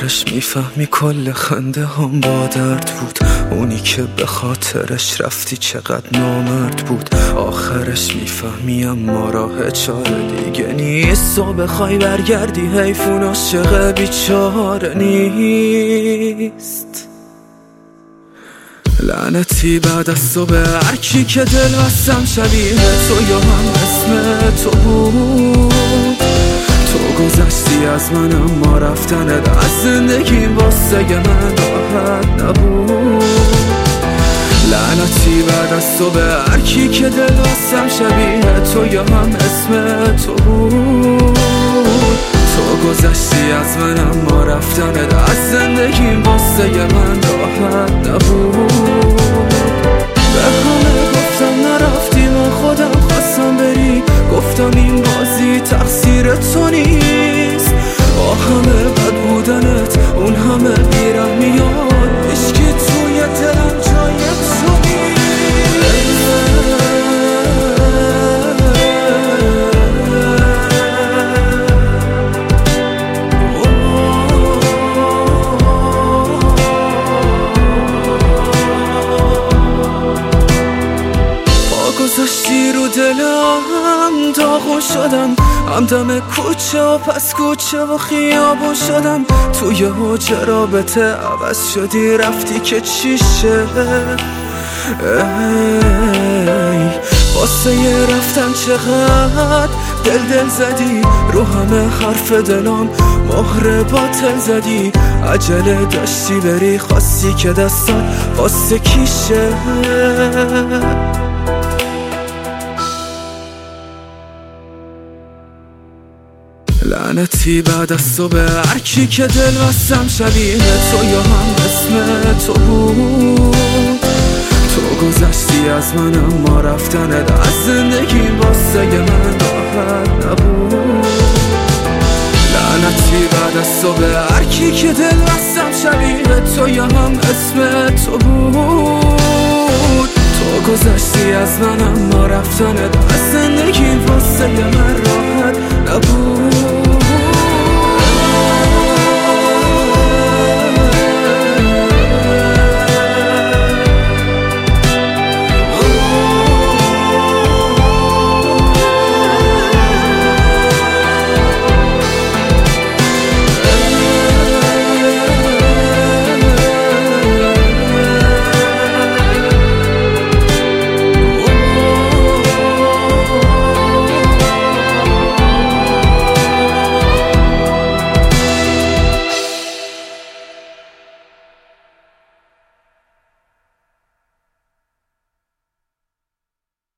آخرش میفهمی کل خنده هم با درد بود. اونی که به خاطرش رفتی چقدر نامرد بود. آخرش میفهمی اما راه چاره دیگه نیست. و بخوای برگردی حیفون عاشق بیچاره نیست. لعنتی بعد از تو به هرکی که دل بستم شبیه تو یا هم اسم تو بود. تو گذشتی از من اما رفتنت از زندگیم واسه من راحت نبود. لعنتی بعد از تو به هرکی که دل بستم شبیه تو یا هم اسم تو بود. تو گذشتی از من اما رفتنت از زندگیم واسه من راحت نبود. به همه گفتم نرفتی من خودم خواستم بری. گفتم این بازی تقصیر تو نیست. با همه بد بودنت اون همه بیرحمیات عشقی توی دلم جای تو گذاشتی رو دلم داغون شدم. همدم کوچه و پس کوچه و خیابون شدم. توی حجره رابطه عوض شدی رفتی که چیشه. ای واسه یه رفتن چقدر دل زدی. رو همه حرف دلم مهر باطل زدی. عجله داشتی بری خواستی که دستات واسه کیشه. لعنتی بعد از تو به هرکی که دل بستم شبیه تو یا هم اسم تو بود. تو گذشتی از من اما رفتنت از زندگیم واسه من راحت نبود. لعنتی بعد از تو به هرکی که دل بستم شبیه تو یا هم اسم تو بود. تو گذشتی از من اما رفتنت از زندگیم واسه من راحت نبود.